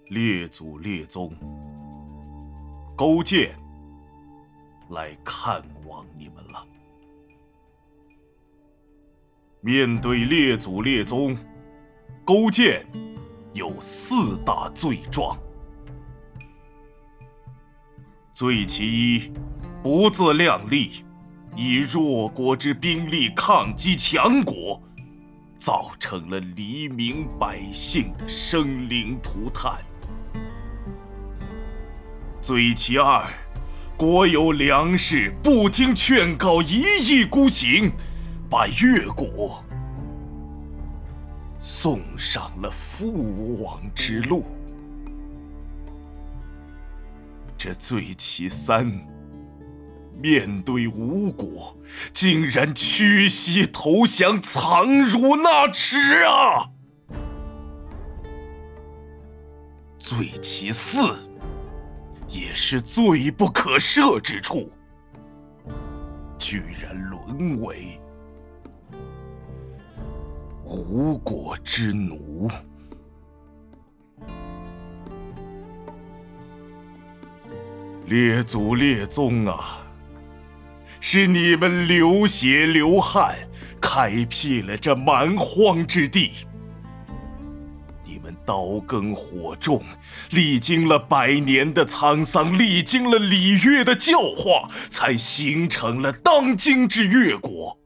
列祖列宗，勾践来看望你们了。面对列祖列宗，勾践有4大罪状。罪其一，不自量力，以弱国之兵力抗击强国，造成了黎民百姓的生灵涂炭。罪其二，国有粮食，不听劝告，一意孤行，把越国送上了覆亡之路。这罪其三，面对吴国，竟然屈膝投降，藏辱纳耻啊！罪其四，也是罪不可赦之处，居然沦为吴国之奴。列祖列宗啊，是你们流血流汗，开辟了这蛮荒之地。你们刀耕火种，历经了100年的沧桑，历经了礼乐的教化，才形成了当今之越国。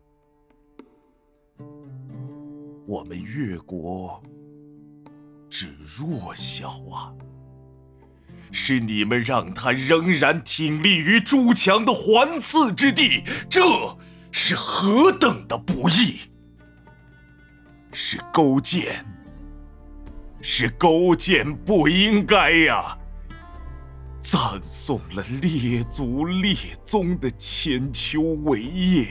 我们越国之弱小啊，是你们让他仍然挺立于诸强的环伺之地，这是何等的不义！是勾践不应该呀，葬送了列祖列宗的千秋伟业。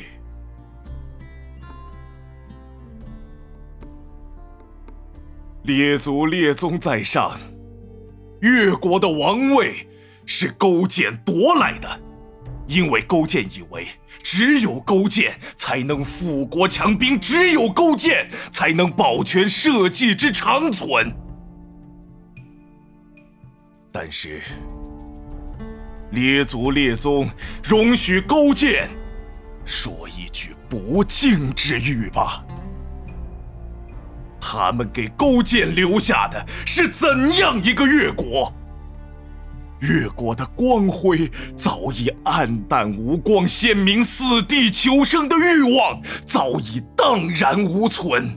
列祖列宗在上，越国的王位是勾践夺来的，因为勾践以为只有勾践才能富国强兵，只有勾践才能保全社稷之长存。但是列祖列宗容许勾践说一句不敬之语吧。他们给勾践留下的是怎样一个越国？越国的光辉早已黯淡无光，先民死地求生的欲望早已荡然无存。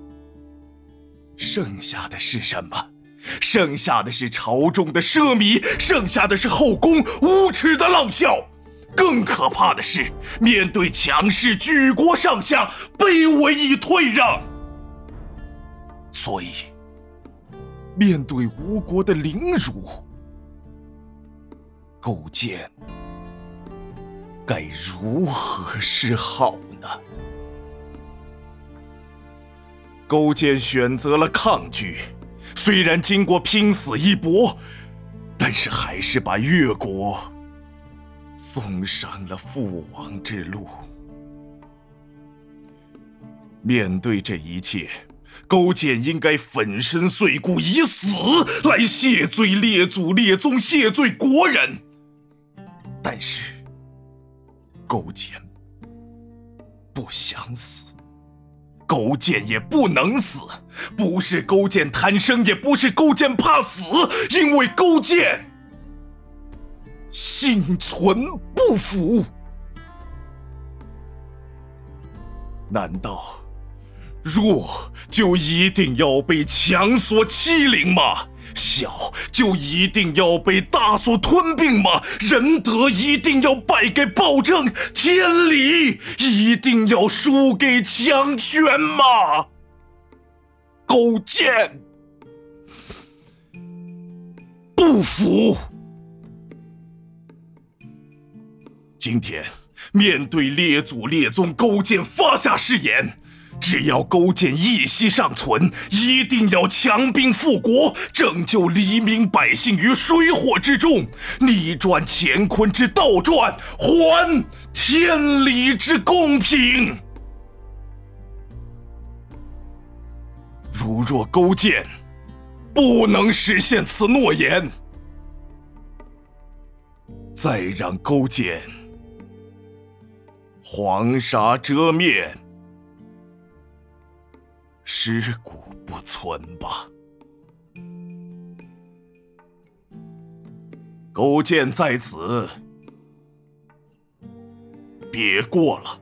剩下的是什么？剩下的是朝中的奢靡，剩下的是后宫无耻的浪笑。更可怕的是，面对强势，举国上下卑微以退让。所以，面对吴国的凌辱，勾践该如何是好呢？勾践选择了抗拒，虽然经过拼死一搏，但是还是把越国送上了覆亡之路。面对这一切，勾践应该粉身碎骨，以死来谢罪列祖列宗，谢罪国人。但是勾践不想死，勾践也不能死，不是勾践贪生，也不是勾践怕死，因为勾践心存不服。难道弱就一定要被强所欺凌吗？小就一定要被大所吞并吗？仁德一定要败给暴政？天理一定要输给强权吗？勾践不服。今天面对列祖列宗，勾践发下誓言，只要勾践一息尚存，一定要强兵复国，拯救黎民百姓于水火之中，逆转乾坤之倒转，还天理之公平。如若勾践不能实现此诺言。再让勾践黄沙遮面，尸骨不存吧。勾践在此，别过了。